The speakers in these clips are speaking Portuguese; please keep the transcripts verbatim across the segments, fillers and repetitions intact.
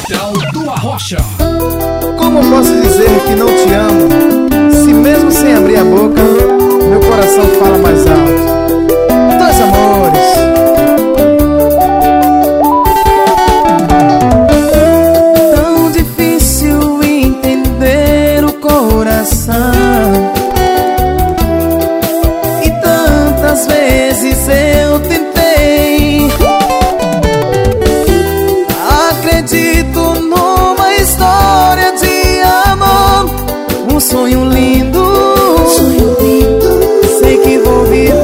Portal do Arrocha. Como posso dizer que não te amo, se mesmo sem abrir a boca, meu coração fala mais alto? Dois amores. Tão difícil entender o coração, e tantas vezes eu tentei. Acredito numa história de amor, um sonho lindo, um sonho lindo. Sei que vou viver.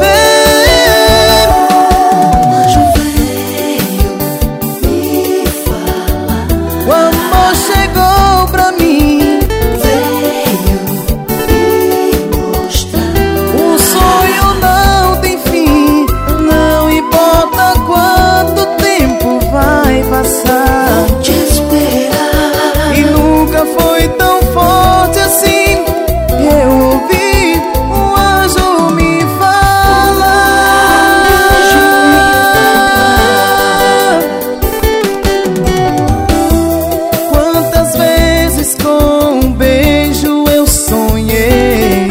Um anjo veio me falar, O amor chegou pra mim, veio me mostrar. o sonho não tem fim. Não importa quanto tempo vai passar, Vou te esperar. e nunca foi tão forte assim. Eu ouvi um anjo me falar. Quantas vezes com um beijo eu sonhei,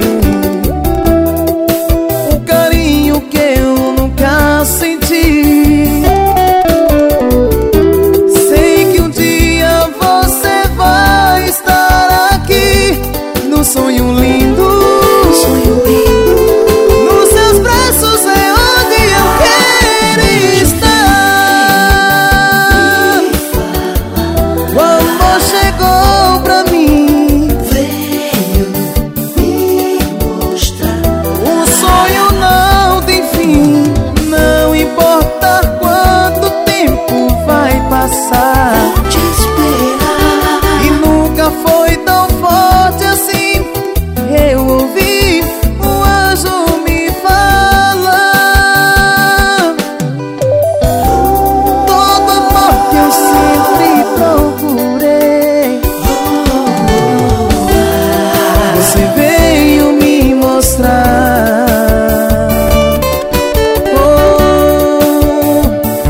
o carinho que eu nunca senti. Sei que um dia você vai estar aqui, no sonho lindo, Um sonho lindo. nos seus braços é onde eu quero estar. O amor chegou pra mim, Veio me mostrar. o sonho não tem fim. Não importa quanto tempo vai passar, Vou te esperar. e nunca foi tão forte assim. Eu ouvi um anjo me falar. Todo amor que eu sempre procurei, você veio me mostrar. Oh,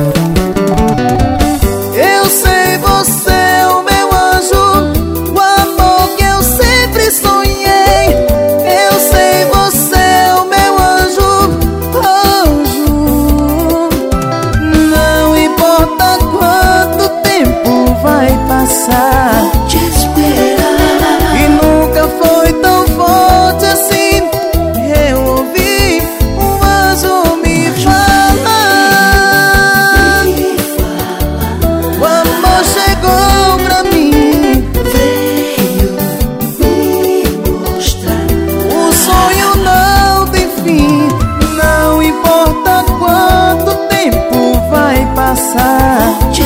eu sei, você é o meu anjo, o amor que eu sempre sonhei. Eu sei, você é o meu anjo, anjo. Não importa quanto tempo vai passar, Vou te esperar. e nunca foi tão forte assim. Eu ouvi um anjo me falar. Me fala. O amor chegou pra mim, Veio me mostrar. o sonho não tem fim. Não importa quanto tempo vai passar, Vou te